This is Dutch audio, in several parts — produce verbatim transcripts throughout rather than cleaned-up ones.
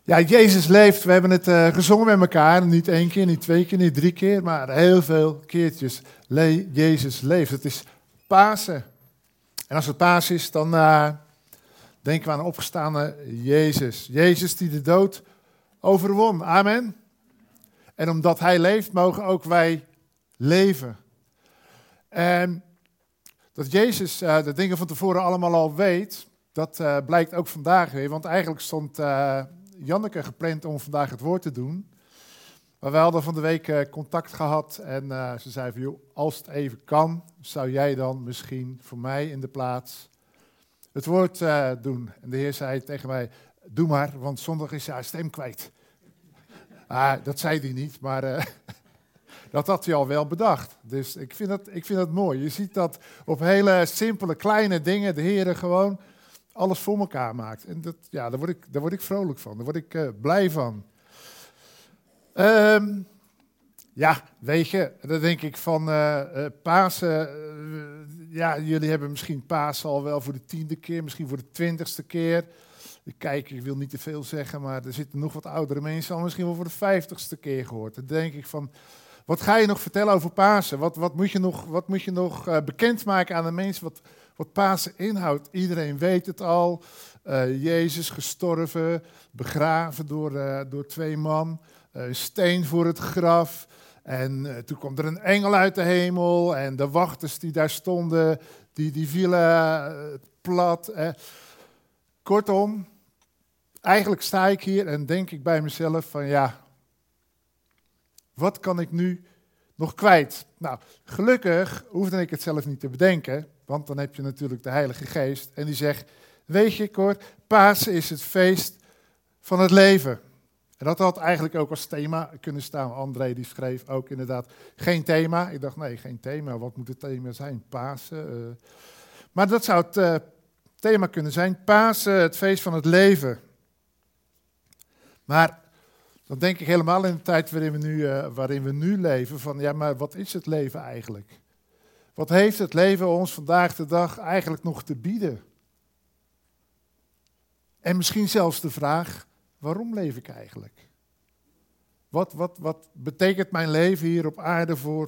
Ja, Jezus leeft. We hebben het uh, gezongen met elkaar. Niet één keer, niet twee keer, niet drie keer, maar heel veel keertjes. Le- Jezus leeft. Het is Pasen. En als het Pasen is, dan uh, denken we aan de opgestane Jezus. Jezus die de dood overwon. Amen. En omdat hij leeft, mogen ook wij leven. En dat Jezus uh, de dingen van tevoren allemaal al weet, dat uh, blijkt ook vandaag weer. Want eigenlijk stond uh, Janneke gepland om vandaag het woord te doen. Maar we hadden van de week uh, contact gehad en uh, ze zei van, joh, als het even kan, zou jij dan misschien voor mij in de plaats het woord uh, doen. En de Heer zei tegen mij, doe maar, want zondag is hij stem kwijt. Ah, dat zei hij niet, maar uh, dat had hij al wel bedacht. Dus ik vind, dat, ik vind dat mooi. Je ziet dat op hele simpele, kleine dingen de Heer gewoon alles voor elkaar maakt. En dat, ja, daar, word ik, daar word ik vrolijk van, daar word ik uh, blij van. Um, ja, weet je, dan denk ik van uh, uh, Pasen. Uh, ja, jullie hebben misschien Pasen al wel voor de tiende keer, misschien voor de twintigste keer. Ik kijk, ik wil niet te veel zeggen, maar er zitten nog wat oudere mensen al misschien wel voor de vijftigste keer gehoord. Dan denk ik van, wat ga je nog vertellen over Pasen? Wat, wat moet je nog, wat moet je nog uh, bekendmaken aan de mensen wat, wat Pasen inhoudt? Iedereen weet het al. Uh, Jezus gestorven, begraven door, uh, door twee man. Uh, een steen voor het graf. En uh, toen kwam er een engel uit de hemel. En de wachters die daar stonden, die, die vielen uh, plat. Uh. Kortom, eigenlijk sta ik hier en denk ik bij mezelf van ja, wat kan ik nu nog kwijt? Nou, gelukkig hoefde ik het zelf niet te bedenken, want dan heb je natuurlijk de Heilige Geest. En die zegt, weet je Cor, Pasen is het feest van het leven. En dat had eigenlijk ook als thema kunnen staan. André die schreef ook inderdaad geen thema. Ik dacht, nee, geen thema. Wat moet het thema zijn? Pasen. Uh. Maar dat zou het uh, thema kunnen zijn. Pasen, het feest van het leven. Maar dan denk ik helemaal in de tijd waarin we nu, uh, waarin we nu leven. Van ja, maar wat is het leven eigenlijk? Wat heeft het leven ons vandaag de dag eigenlijk nog te bieden? En misschien zelfs de vraag, waarom leef ik eigenlijk? Wat, wat, wat betekent mijn leven hier op aarde voor?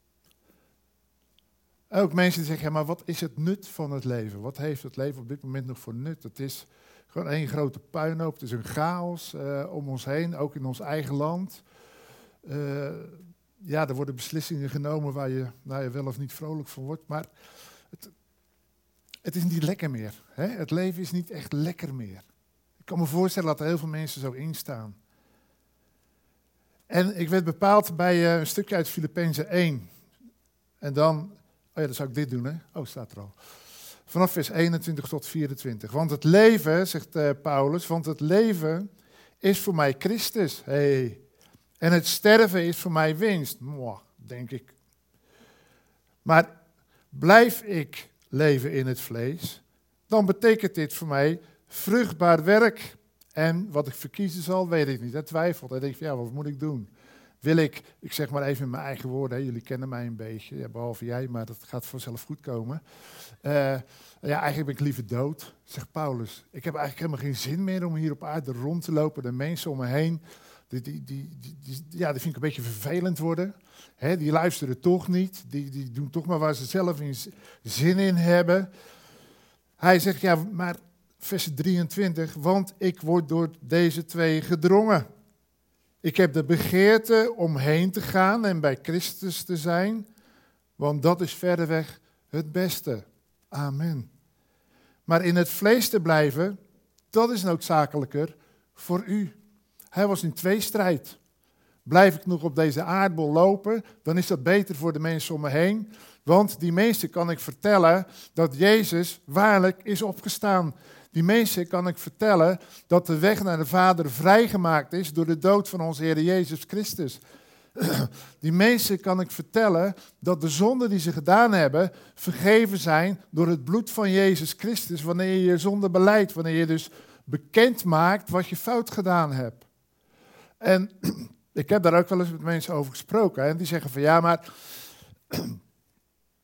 Ook mensen die zeggen, ja, maar wat is het nut van het leven? Wat heeft het leven op dit moment nog voor nut? Het is gewoon één grote puinhoop, het is een chaos uh, om ons heen, ook in ons eigen land. Uh, ja, er worden beslissingen genomen waar je, nou, je wel of niet vrolijk van wordt, maar het, het is niet lekker meer. Hè? Het leven is niet echt lekker meer. Ik kan me voorstellen dat er heel veel mensen zo instaan. En ik werd bepaald bij uh, een stukje uit Filippenzen één. En dan, oh ja, dan zou ik dit doen, hè? Oh, staat er al. Vanaf vers eenentwintig tot vierentwintig. Want het leven, zegt uh, Paulus, want het leven is voor mij Christus. Hey. En het sterven is voor mij winst. Mwah, denk ik. Maar blijf ik leven in het vlees, dan betekent dit voor mij vruchtbaar werk. En wat ik verkiezen zal, weet ik niet. Hij twijfelt. Hij denkt van, ja, wat moet ik doen? Wil ik, ik zeg maar even in mijn eigen woorden, hè, jullie kennen mij een beetje, ja, behalve jij, maar dat gaat vanzelf goed komen. Uh, ja, eigenlijk ben ik liever dood, zegt Paulus. Ik heb eigenlijk helemaal geen zin meer om hier op aarde rond te lopen. De mensen om me heen, die, die, die, die, die, ja, die vind ik een beetje vervelend worden. Hè, die luisteren toch niet. Die, die doen toch maar waar ze zelf in zin in hebben. Hij zegt, ja, maar vers drieëntwintig, want ik word door deze twee gedrongen. Ik heb de begeerte om heen te gaan en bij Christus te zijn, want dat is verreweg het beste. Amen. Maar in het vlees te blijven, dat is noodzakelijker voor u. Hij was in tweestrijd. Blijf ik nog op deze aardbol lopen, dan is dat beter voor de mensen om me heen. Want die mensen kan ik vertellen dat Jezus waarlijk is opgestaan. Die mensen kan ik vertellen dat de weg naar de Vader vrijgemaakt is door de dood van onze Heer Jezus Christus. Die mensen kan ik vertellen dat de zonden die ze gedaan hebben vergeven zijn door het bloed van Jezus Christus. Wanneer je je zonde belijdt, wanneer je dus bekend maakt wat je fout gedaan hebt. En ik heb daar ook wel eens met mensen over gesproken. En die zeggen van ja, maar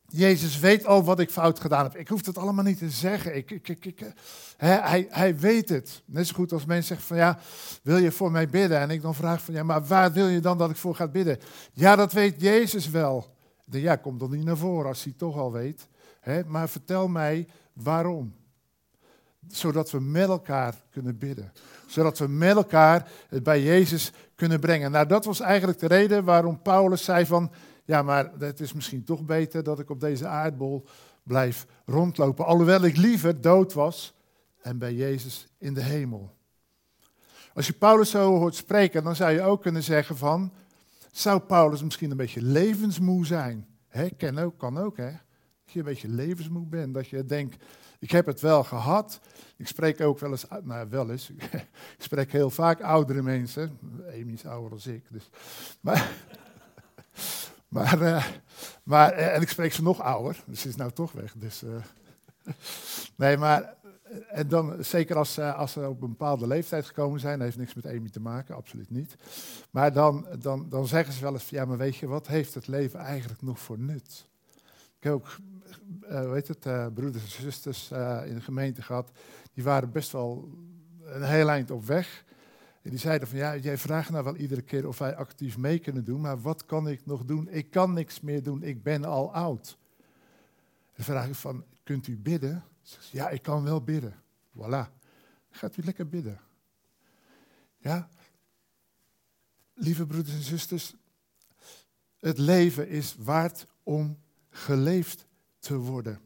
Jezus weet al wat ik fout gedaan heb. Ik hoef het allemaal niet te zeggen. Ik, ik, ik, ik, hè, hij, hij weet het. Net zo goed als mensen zeggen van ja, wil je voor mij bidden? En ik dan vraag van ja, maar waar wil je dan dat ik voor ga bidden? Ja, dat weet Jezus wel. De, ja, komt dan niet naar voren als hij het toch al weet. Hè, maar vertel mij waarom. Zodat we met elkaar kunnen bidden. Zodat we met elkaar het bij Jezus kunnen brengen. Nou, dat was eigenlijk de reden waarom Paulus zei van ja, maar het is misschien toch beter dat ik op deze aardbol blijf rondlopen. Alhoewel ik liever dood was en bij Jezus in de hemel. Als je Paulus zo hoort spreken, dan zou je ook kunnen zeggen van, zou Paulus misschien een beetje levensmoe zijn? Hè, kan ook, kan ook, hè. Dat je een beetje levensmoe bent, dat je denkt, ik heb het wel gehad. Ik spreek ook wel eens, nou wel eens, ik spreek heel vaak oudere mensen. Amy is ouder dan ik, dus. Maar... Maar, uh, maar, en ik spreek ze nog ouder, dus ze is nou toch weg. Dus, uh, nee, maar en dan, zeker als, uh, als ze op een bepaalde leeftijd gekomen zijn, dat heeft niks met Amy te maken, absoluut niet. Maar dan, dan, dan zeggen ze wel eens, ja, maar weet je, wat heeft het leven eigenlijk nog voor nut? Ik heb ook, uh, hoe heet het, uh, broeders en zusters uh, in de gemeente gehad, die waren best wel een heel eind op weg. En die zeiden van, ja, jij vraagt nou wel iedere keer of wij actief mee kunnen doen, maar wat kan ik nog doen? Ik kan niks meer doen, ik ben al oud. En dan vraag ik van, kunt u bidden? Zeg, ja, ik kan wel bidden. Voilà. Gaat u lekker bidden. Ja? Lieve broeders en zusters, het leven is waard om geleefd te worden.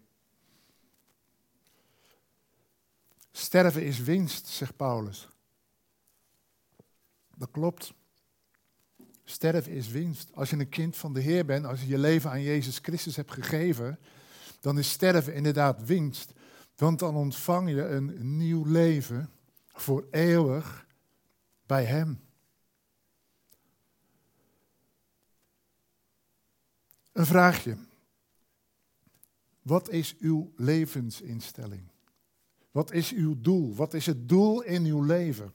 Sterven is winst, zegt Paulus. Dat klopt. Sterven is winst. Als je een kind van de Heer bent, als je je leven aan Jezus Christus hebt gegeven, dan is sterven inderdaad winst. Want dan ontvang je een nieuw leven voor eeuwig bij Hem. Een vraagje. Wat is uw levensinstelling? Wat is uw doel? Wat is het doel in uw leven?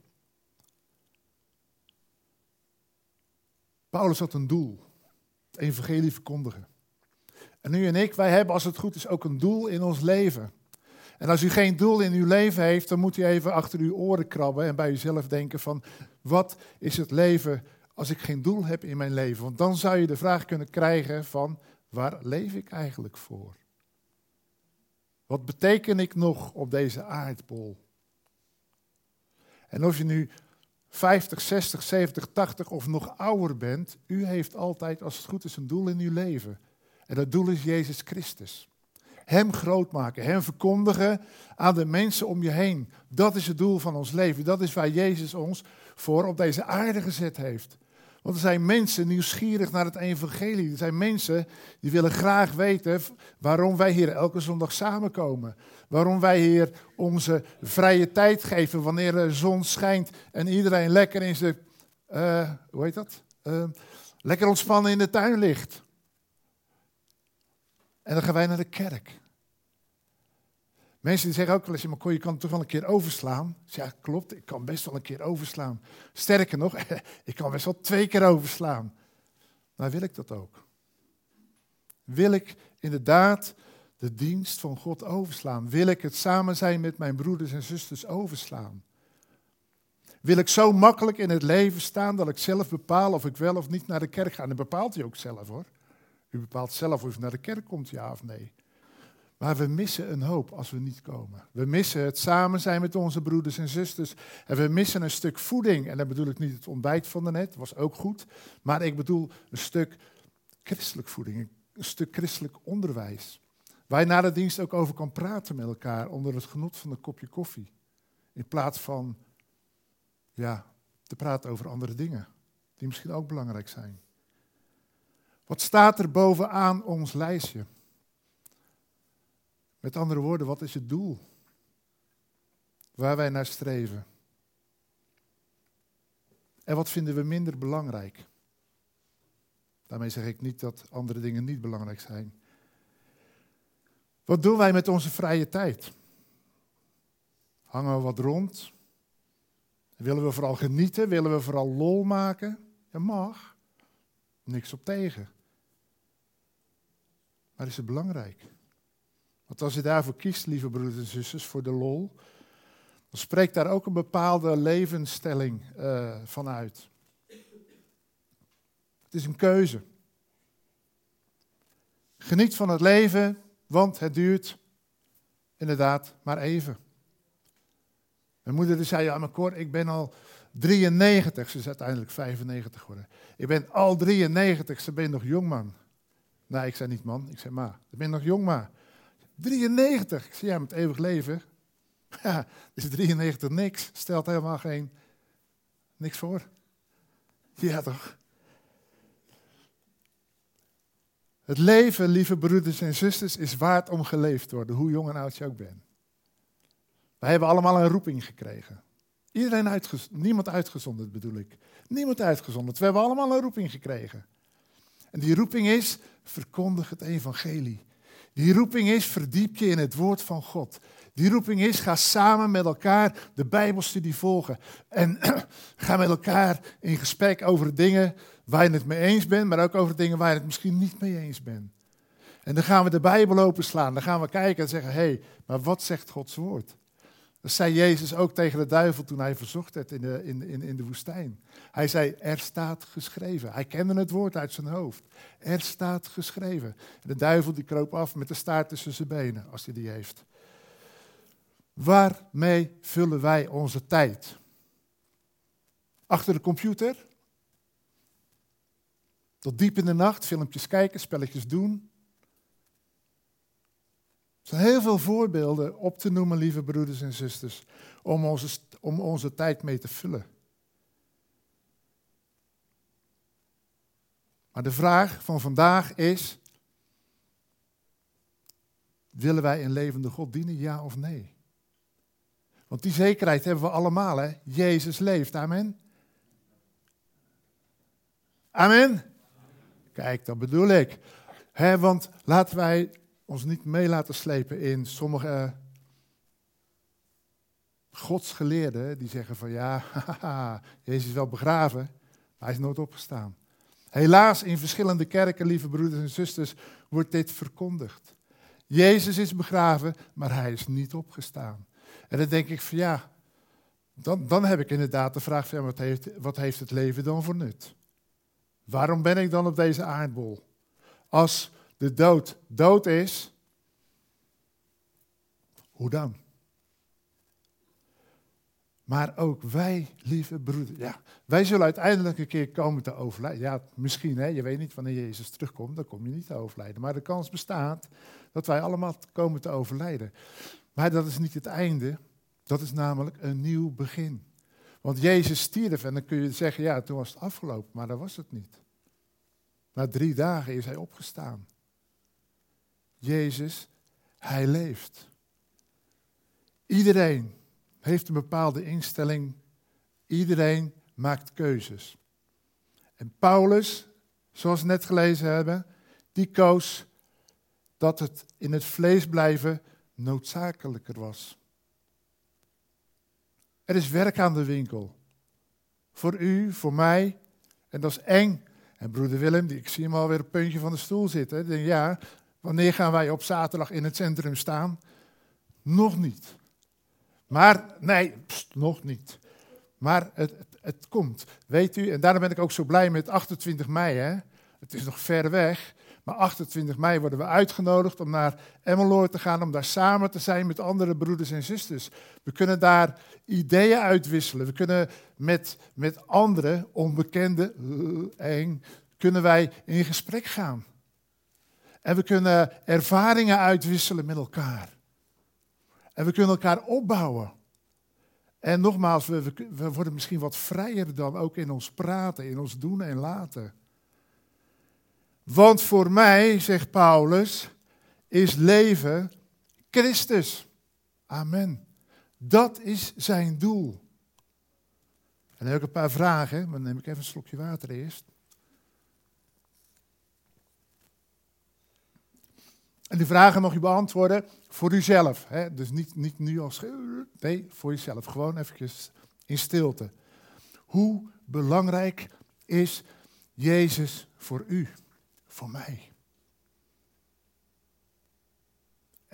Paulus had een doel, het evangelie verkondigen. En u en ik, wij hebben als het goed is ook een doel in ons leven. En als u geen doel in uw leven heeft, dan moet u even achter uw oren krabben en bij uzelf denken van, wat is het leven als ik geen doel heb in mijn leven? Want dan zou je de vraag kunnen krijgen van, waar leef ik eigenlijk voor? Wat beteken ik nog op deze aardbol? En of je nu vijftig, zestig, zeventig, tachtig of nog ouder bent, u heeft altijd, als het goed is, een doel in uw leven. En dat doel is Jezus Christus. Hem groot maken, hem verkondigen aan de mensen om je heen. Dat is het doel van ons leven. Dat is waar Jezus ons voor op deze aarde gezet heeft. Want er zijn mensen nieuwsgierig naar het evangelie. Er zijn mensen die willen graag weten waarom wij hier elke zondag samenkomen. Waarom wij hier onze vrije tijd geven wanneer de zon schijnt en iedereen lekker in zijn, uh, hoe heet dat? Uh, lekker ontspannen in de tuin ligt. En dan gaan wij naar de kerk. Mensen die zeggen ook wel eens, maar Cor, je kan het toch wel een keer overslaan? Ja, klopt, ik kan best wel een keer overslaan. Sterker nog, ik kan best wel twee keer overslaan. Maar wil ik dat ook? Wil ik inderdaad de dienst van God overslaan? Wil ik het samen zijn met mijn broeders en zusters overslaan? Wil ik zo makkelijk in het leven staan dat ik zelf bepaal of ik wel of niet naar de kerk ga? En dat bepaalt u ook zelf hoor. U bepaalt zelf of u naar de kerk komt, ja of nee. Maar we missen een hoop als we niet komen. We missen het samen zijn met onze broeders en zusters. En we missen een stuk voeding. En dan bedoel ik niet het ontbijt van daarnet, was ook goed. Maar ik bedoel een stuk christelijk voeding, een stuk christelijk onderwijs. Waar je na de dienst ook over kan praten met elkaar onder het genot van een kopje koffie. In plaats van ja, te praten over andere dingen, die misschien ook belangrijk zijn. Wat staat er bovenaan ons lijstje? Met andere woorden, wat is het doel waar wij naar streven? En wat vinden we minder belangrijk? Daarmee zeg ik niet dat andere dingen niet belangrijk zijn. Wat doen wij met onze vrije tijd? Hangen we wat rond? Willen we vooral genieten? Willen we vooral lol maken? Ja, mag. Niks op tegen. Maar is het belangrijk? Want als je daarvoor kiest, lieve broeders en zusters, voor de lol, dan spreekt daar ook een bepaalde levensstelling uh, van uit. Het is een keuze. Geniet van het leven, want het duurt inderdaad maar even. Mijn moeder zei, ja maar Cor, ik ben al drieënnegentig. Ze is uiteindelijk vijfennegentig geworden. Ik ben al drieënnegentig, ze ben nog jong man. Nee, ik zei niet man, ik zei ma. Ik ben nog jong ma. drieënnegentig. Ik zei, ja, met eeuwig leven. Ja, is drieënnegentig niks. Stelt helemaal geen, niks voor. Ja toch. Het leven, lieve broeders en zusters, is waard om geleefd te worden, hoe jong en oud je ook bent. Wij hebben allemaal een roeping gekregen. Iedereen uitgez- niemand uitgezonderd bedoel ik. Niemand uitgezonderd. We hebben allemaal een roeping gekregen. En die roeping is, verkondig het evangelie. Die roeping is, verdiep je in het woord van God. Die roeping is, ga samen met elkaar de Bijbelstudie volgen. En ga met elkaar in gesprek over dingen waar je het mee eens bent, maar ook over dingen waar je het misschien niet mee eens bent. En dan gaan we de Bijbel openslaan. Dan gaan we kijken en zeggen, hé, hey, maar wat zegt Gods woord? Dat zei Jezus ook tegen de duivel toen hij verzocht werd in de, in, in, in de woestijn. Hij zei, er staat geschreven. Hij kende het woord uit zijn hoofd. Er staat geschreven. En de duivel die kroop af met de staart tussen zijn benen, als hij die heeft. Waarmee vullen wij onze tijd? Achter de computer? Tot diep in de nacht, filmpjes kijken, spelletjes doen. Er zijn heel veel voorbeelden op te noemen, lieve broeders en zusters, om onze, om onze tijd mee te vullen. Maar de vraag van vandaag is, willen wij een levende God dienen, ja of nee? Want die zekerheid hebben we allemaal, hè? Jezus leeft, amen? Amen? Kijk, dat bedoel ik. He, want laten wij ons niet mee laten slepen in sommige uh, godsgeleerden die zeggen van ja, haha, Jezus is wel begraven, maar hij is nooit opgestaan. Helaas in verschillende kerken, lieve broeders en zusters, wordt dit verkondigd. Jezus is begraven, maar hij is niet opgestaan. En dan denk ik van ja, dan, dan heb ik inderdaad de vraag van ja, wat heeft, wat heeft het leven dan voor nut? Waarom ben ik dan op deze aardbol? Als de dood dood is, hoe dan? Maar ook wij, lieve broeders, ja, wij zullen uiteindelijk een keer komen te overlijden. Ja, misschien, hè, je weet niet wanneer Jezus terugkomt, dan kom je niet te overlijden. Maar de kans bestaat dat wij allemaal komen te overlijden. Maar dat is niet het einde, dat is namelijk een nieuw begin. Want Jezus stierf en dan kun je zeggen, ja, toen was het afgelopen, maar dat was het niet. Na drie dagen is hij opgestaan. Jezus, hij leeft. Iedereen heeft een bepaalde instelling. Iedereen maakt keuzes. En Paulus, zoals we net gelezen hebben, die koos dat het in het vlees blijven noodzakelijker was. Er is werk aan de winkel. Voor u, voor mij. En dat is eng. En broeder Willem, die, ik zie hem alweer op het puntje van de stoel zitten. Ik denk, ja, wanneer gaan wij op zaterdag in het centrum staan? Nog niet. Maar, nee, pst, nog niet. Maar het, het, het komt. Weet u, en daarom ben ik ook zo blij met achtentwintig mei. Hè? Het is nog ver weg. Maar achtentwintig mei worden we uitgenodigd om naar Emmeloord te gaan, om daar samen te zijn met andere broeders en zusters. We kunnen daar ideeën uitwisselen. We kunnen met, met andere onbekende, uh, eng, kunnen wij in gesprek gaan. En we kunnen ervaringen uitwisselen met elkaar. En we kunnen elkaar opbouwen. En nogmaals, we, we, we worden misschien wat vrijer dan ook in ons praten, in ons doen en laten. Want voor mij, zegt Paulus, is leven Christus. Amen. Dat is zijn doel. En dan heb ik een paar vragen, maar dan neem ik even een slokje water eerst. En die vragen mag je beantwoorden voor uzelf. Hè? Dus niet, niet nu als... Nee, voor jezelf. Gewoon eventjes in stilte. Hoe belangrijk is Jezus voor u? Voor mij?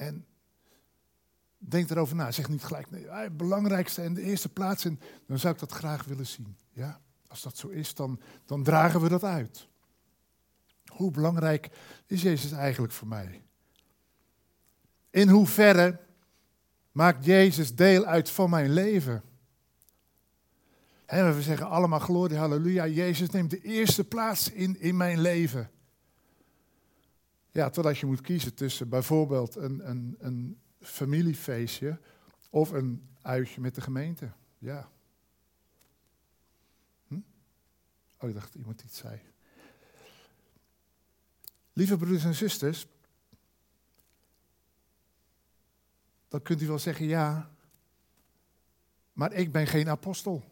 En denk erover na. Zeg niet gelijk, nee, het belangrijkste en de eerste plaats. En dan zou ik dat graag willen zien. Ja? Als dat zo is, dan, dan dragen we dat uit. Hoe belangrijk is Jezus eigenlijk voor mij? In hoeverre maakt Jezus deel uit van mijn leven? He, we zeggen allemaal glorie, halleluja. Jezus neemt de eerste plaats in, in mijn leven. Ja, totdat je moet kiezen tussen bijvoorbeeld een, een, een familiefeestje of een uitje met de gemeente. Ja. Hm? Oh, ik dacht dat iemand iets zei. Lieve broeders en zusters, dan kunt u wel zeggen, ja, maar ik ben geen apostel.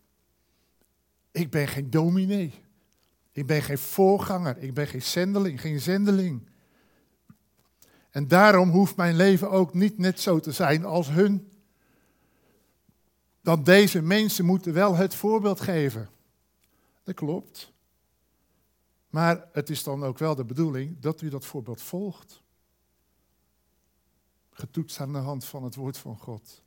Ik ben geen dominee. Ik ben geen voorganger. Ik ben geen zendeling, geen zendeling. En daarom hoeft mijn leven ook niet net zo te zijn als hun. Want deze mensen moeten wel het voorbeeld geven. Dat klopt. Maar het is dan ook wel de bedoeling dat u dat voorbeeld volgt. Getoetst aan de hand van het woord van God.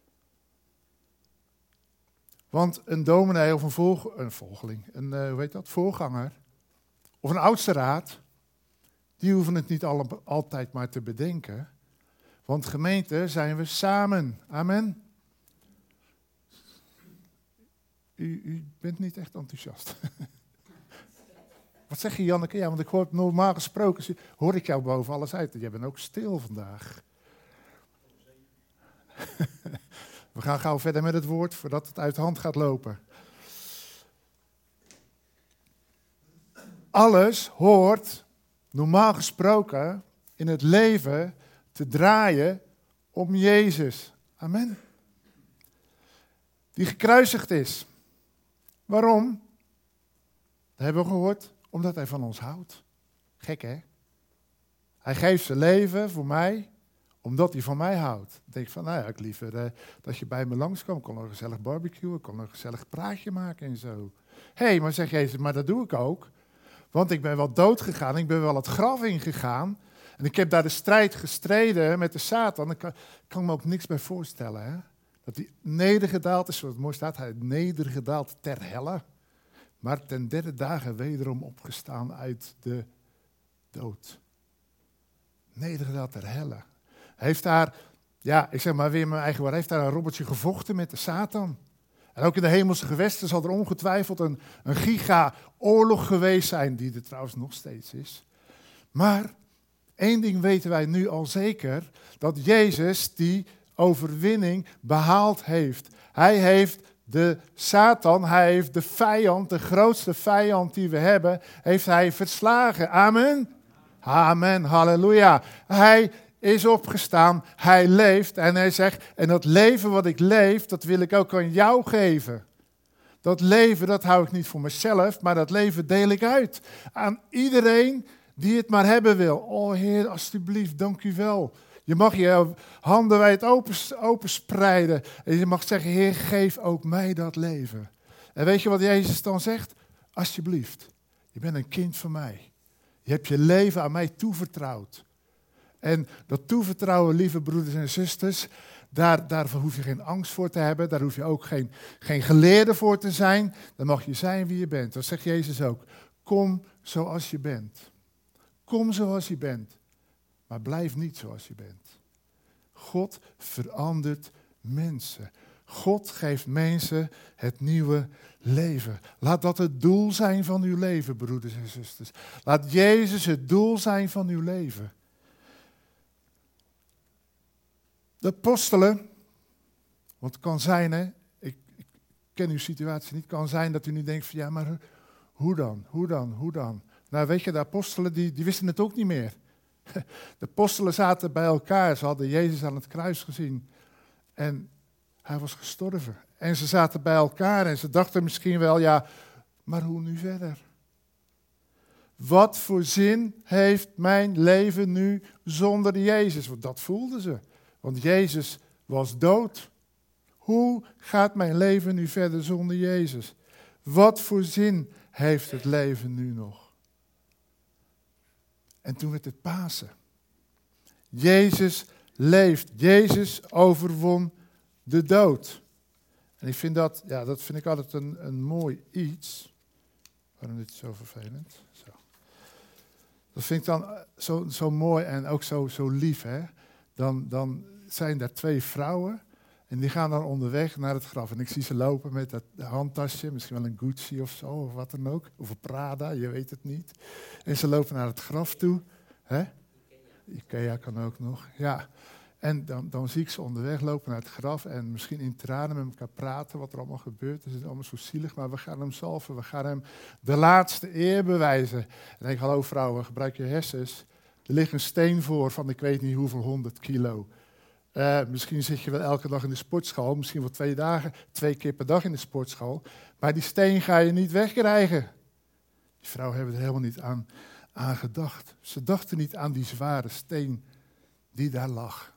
Want een dominee of een, volg, een volgeling, een uh, hoe heet dat, voorganger, of een oudste raad, die hoeven het niet alle, altijd maar te bedenken. Want gemeente zijn we samen. Amen. U, u bent niet echt enthousiast. Wat zeg je, Janneke? Ja, want ik hoor normaal gesproken, hoor ik jou boven alles uit. Jij bent ook stil vandaag. We gaan gauw verder met het woord, voordat het uit de hand gaat lopen. Alles hoort, normaal gesproken, in het leven te draaien om Jezus. Amen. Die gekruisigd is. Waarom? Dat hebben we gehoord. Omdat hij van ons houdt. Gek, hè? Hij geeft zijn leven voor mij, omdat hij van mij houdt. Dan denk ik van, nou ja, ik liever uh, dat je bij me langskwam. Ik kon een gezellig barbecuen, ik kon een gezellig praatje maken en zo. Hé, hey, maar zegt Jezus, maar dat doe ik ook. Want ik ben wel dood gegaan, ik ben wel het graf ingegaan. En ik heb daar de strijd gestreden met de Satan. Ik kan, kan me ook niks bij voorstellen, hè? Dat hij nedergedaald is, zoals het mooi staat, hij is nedergedaald ter helle. Maar ten derde dagen wederom opgestaan uit de dood. Nedergedaald ter helle. Hij heeft daar, ja, ik zeg maar weer mijn eigen woord, hij heeft daar een robbertje gevochten met de Satan. En ook in de hemelse gewesten zal er ongetwijfeld een, een giga-oorlog geweest zijn, die er trouwens nog steeds is. Maar één ding weten wij nu al zeker, dat Jezus die overwinning behaald heeft. Hij heeft de Satan, hij heeft de vijand, de grootste vijand die we hebben, heeft hij verslagen. Amen. Amen, halleluja. Hij is opgestaan, hij leeft en hij zegt, en dat leven wat ik leef, dat wil ik ook aan jou geven. Dat leven, dat hou ik niet voor mezelf, maar dat leven deel ik uit aan iedereen die het maar hebben wil. Oh Heer, alstublieft, dank u wel. Je mag je handen wijd open, open spreiden en je mag zeggen, Heer, geef ook mij dat leven. En weet je wat Jezus dan zegt? Alsjeblieft, je bent een kind van mij. Je hebt je leven aan mij toevertrouwd. En dat toevertrouwen, lieve broeders en zusters, daar, daarvoor hoef je geen angst voor te hebben. Daar hoef je ook geen, geen geleerde voor te zijn. Dan mag je zijn wie je bent. Dat zegt Jezus ook. Kom zoals je bent. Kom zoals je bent. Maar blijf niet zoals je bent. God verandert mensen. God geeft mensen het nieuwe leven. Laat dat het doel zijn van uw leven, broeders en zusters. Laat Jezus het doel zijn van uw leven. De apostelen, want het kan zijn, hè, ik, ik ken uw situatie niet, het kan zijn dat u nu denkt van ja, maar hoe dan, hoe dan, hoe dan? Nou weet je, de apostelen die, die wisten het ook niet meer. De apostelen zaten bij elkaar, ze hadden Jezus aan het kruis gezien en hij was gestorven. En ze zaten bij elkaar en ze dachten misschien wel, ja, maar hoe nu verder? Wat voor zin heeft mijn leven nu zonder Jezus? Want dat voelden ze. Want Jezus was dood. Hoe gaat mijn leven nu verder zonder Jezus? Wat voor zin heeft het leven nu nog? En toen werd het Pasen. Jezus leeft. Jezus overwon de dood. En ik vind dat, ja, dat vind ik altijd een, een mooi iets. Waarom is dit zo vervelend? Zo. Dat vind ik dan zo, zo mooi en ook zo, zo lief. Hè? Dan, dan zijn er twee vrouwen en die gaan dan onderweg naar het graf. En ik zie ze lopen met dat handtasje, misschien wel een Gucci of zo, of wat dan ook. Of een Prada, je weet het niet. En ze lopen naar het graf toe. Hè? Ikea kan ook nog, ja. En dan, dan zie ik ze onderweg lopen naar het graf en misschien in tranen met elkaar praten wat er allemaal gebeurt. Het is allemaal zo zielig, maar we gaan hem zalven. We gaan hem de laatste eer bewijzen. En ik denk, hallo vrouwen, gebruik je hersens. Er ligt een steen voor van ik weet niet hoeveel honderd kilo. Uh, misschien zit je wel elke dag in de sportschool, misschien wel twee dagen, twee keer per dag in de sportschool. Maar die steen ga je niet wegkrijgen. Die vrouwen hebben er helemaal niet aan, aan gedacht. Ze dachten niet aan die zware steen die daar lag.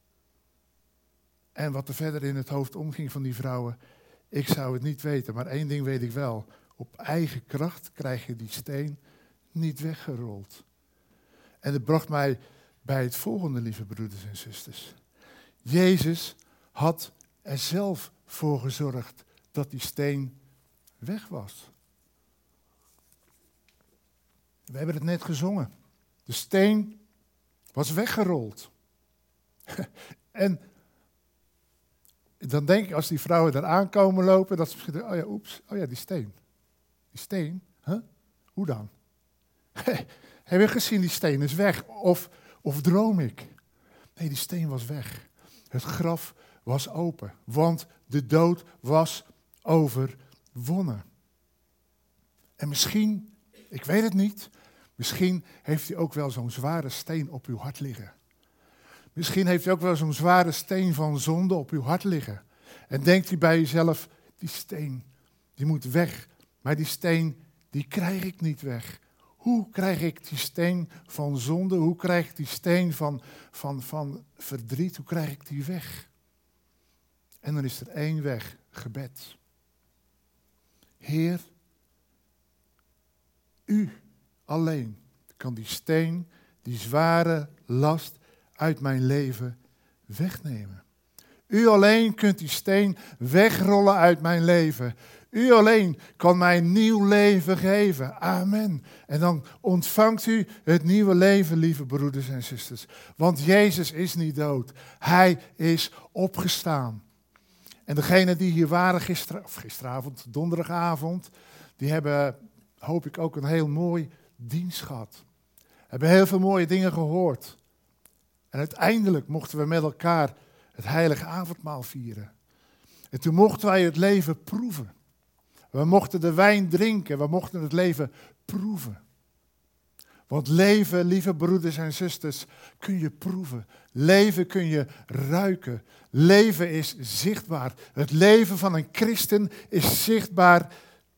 En wat er verder in het hoofd omging van die vrouwen, ik zou het niet weten. Maar één ding weet ik wel. Op eigen kracht krijg je die steen niet weggerold. En dat bracht mij bij het volgende, lieve broeders en zusters. Jezus had er zelf voor gezorgd dat die steen weg was. We hebben het net gezongen. De steen was weggerold. En dan denk ik, als die vrouwen daar aankomen lopen, dat ze misschien denken, oh ja, oeps, oh ja, die steen. Die steen, huh? Hoe dan? Heb je gezien, die steen is weg? Of, of droom ik? Nee, die steen was weg. Het graf was open, want de dood was overwonnen. En misschien, ik weet het niet, misschien heeft u ook wel zo'n zware steen op uw hart liggen. Misschien heeft u ook wel zo'n zware steen van zonde op uw hart liggen. En denkt u bij uzelf, die steen, die moet weg. Maar die steen, die krijg ik niet weg. Hoe krijg ik die steen van zonde? Hoe krijg ik die steen van, van, van verdriet? Hoe krijg ik die weg? En dan is er één weg, gebed. Heer, u alleen kan die steen, die zware last uit mijn leven wegnemen. U alleen kunt die steen wegrollen uit mijn leven. U alleen kan mij een nieuw leven geven. Amen. En dan ontvangt u het nieuwe leven, lieve broeders en zusters. Want Jezus is niet dood. Hij is opgestaan. En degenen die hier waren gister, of gisteravond, donderdagavond, die hebben, hoop ik, ook een heel mooi dienst gehad. Hebben heel veel mooie dingen gehoord. En uiteindelijk mochten we met elkaar het heilige avondmaal vieren. En toen mochten wij het leven proeven. We mochten de wijn drinken, we mochten het leven proeven. Want leven, lieve broeders en zusters, kun je proeven. Leven kun je ruiken. Leven is zichtbaar. Het leven van een christen is zichtbaar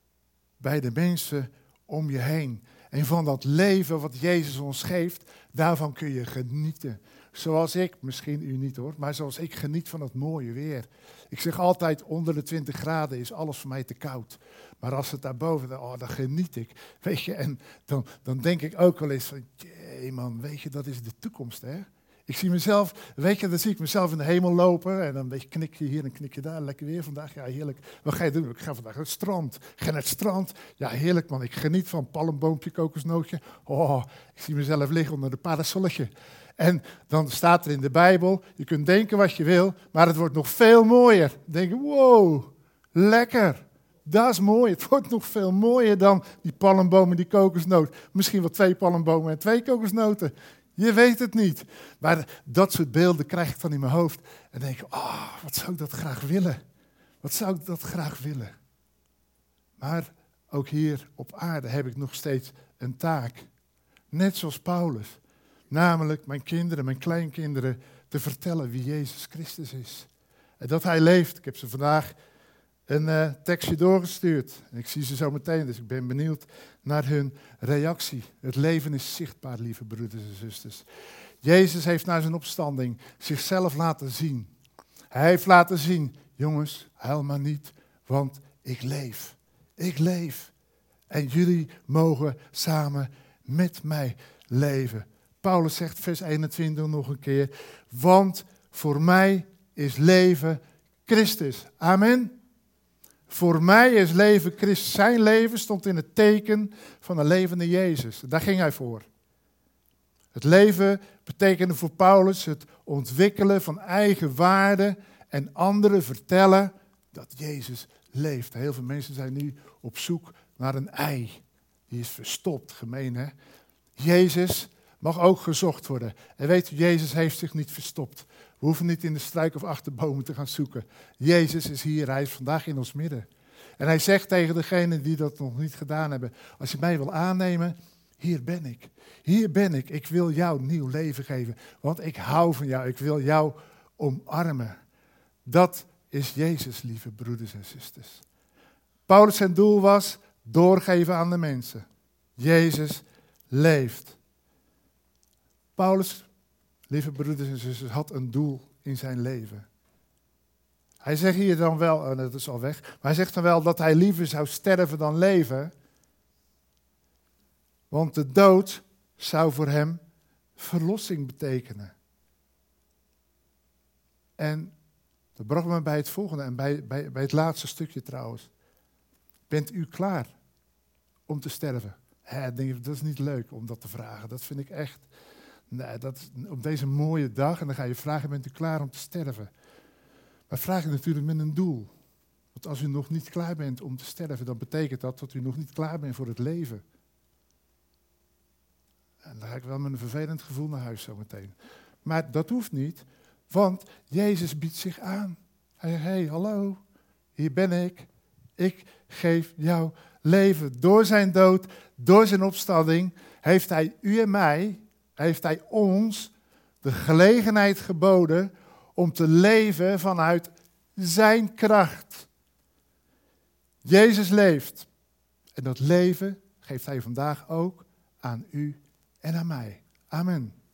bij de mensen om je heen. En van dat leven wat Jezus ons geeft, daarvan kun je genieten. Zoals ik, misschien u niet hoor, maar zoals ik geniet van het mooie weer. Ik zeg altijd, onder de twintig graden is alles voor mij te koud. Maar als het daarboven, oh, dan geniet ik. Weet je, en dan, dan denk ik ook wel eens van, jee man, weet je, dat is de toekomst hè. Ik zie mezelf, weet je, dan zie ik mezelf in de hemel lopen en dan een beetje knik je hier en knik je daar. Lekker weer vandaag, ja heerlijk. Wat ga je doen? Ik ga vandaag naar het strand. Ik ga naar het strand. Ja heerlijk man, ik geniet van palmboompje, kokosnootje. Oh, ik zie mezelf liggen onder een parasolletje. En dan staat er in de Bijbel, je kunt denken wat je wil, maar het wordt nog veel mooier. Dan denk je, wow, lekker. Dat is mooi. Het wordt nog veel mooier dan die palmboom en die kokosnoot. Misschien wel twee palmbomen en twee kokosnoten. Je weet het niet. Maar dat soort beelden krijg ik dan in mijn hoofd. En denk ik, oh, wat zou ik dat graag willen? Wat zou ik dat graag willen? Maar ook hier op aarde heb ik nog steeds een taak. Net zoals Paulus. Namelijk mijn kinderen, mijn kleinkinderen te vertellen wie Jezus Christus is. En dat hij leeft. Ik heb ze vandaag een uh, tekstje doorgestuurd. En ik zie ze zo meteen, dus ik ben benieuwd naar hun reactie. Het leven is zichtbaar, lieve broeders en zusters. Jezus heeft na zijn opstanding zichzelf laten zien. Hij heeft laten zien, jongens, huil maar niet, want ik leef. Ik leef. En jullie mogen samen met mij leven. Paulus zegt vers eenentwintig nog een keer. Want voor mij is leven Christus. Amen. Voor mij is leven Christus. Zijn leven stond in het teken van een levende Jezus. Daar ging hij voor. Het leven betekende voor Paulus het ontwikkelen van eigen waarden en anderen vertellen dat Jezus leeft. Heel veel mensen zijn nu op zoek naar een ei. Die is verstopt, gemeen hè. Jezus mag ook gezocht worden. En weet u, Jezus heeft zich niet verstopt. We hoeven niet in de struik of achterbomen te gaan zoeken. Jezus is hier, hij is vandaag in ons midden. En hij zegt tegen degenen die dat nog niet gedaan hebben, als je mij wil aannemen, hier ben ik. Hier ben ik. Ik wil jou nieuw leven geven. Want ik hou van jou. Ik wil jou omarmen. Dat is Jezus, lieve broeders en zusters. Paulus zijn doel was doorgeven aan de mensen. Jezus leeft. Paulus, lieve broeders en zusters, had een doel in zijn leven. Hij zegt hier dan wel, en dat is al weg, maar hij zegt dan wel dat hij liever zou sterven dan leven. Want de dood zou voor hem verlossing betekenen. En dat bracht me bij het volgende en bij, bij, bij het laatste stukje trouwens. Bent u klaar om te sterven? Hè, denk je, dat is niet leuk om dat te vragen. Dat vind ik echt, nee, dat, op deze mooie dag. En dan ga je vragen, bent u klaar om te sterven? Maar vraag je natuurlijk met een doel. Want als u nog niet klaar bent om te sterven, dan betekent dat dat u nog niet klaar bent voor het leven. En dan ga ik wel met een vervelend gevoel naar huis zometeen. Maar dat hoeft niet, want Jezus biedt zich aan. Hij zegt, hey, hallo, hier ben ik. Ik geef jou leven. Door zijn dood, door zijn opstanding, heeft hij u en mij, heeft hij ons de gelegenheid geboden om te leven vanuit zijn kracht. Jezus leeft. En dat leven geeft hij vandaag ook aan u en aan mij. Amen.